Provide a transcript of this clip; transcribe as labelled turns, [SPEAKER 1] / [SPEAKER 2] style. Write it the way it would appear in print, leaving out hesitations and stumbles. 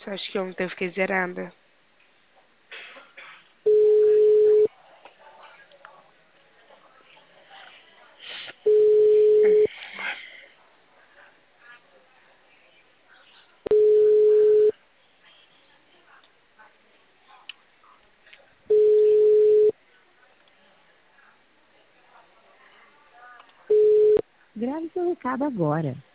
[SPEAKER 1] Você acha que ontem eu fiquei zerada?
[SPEAKER 2] Grave seu recado agora.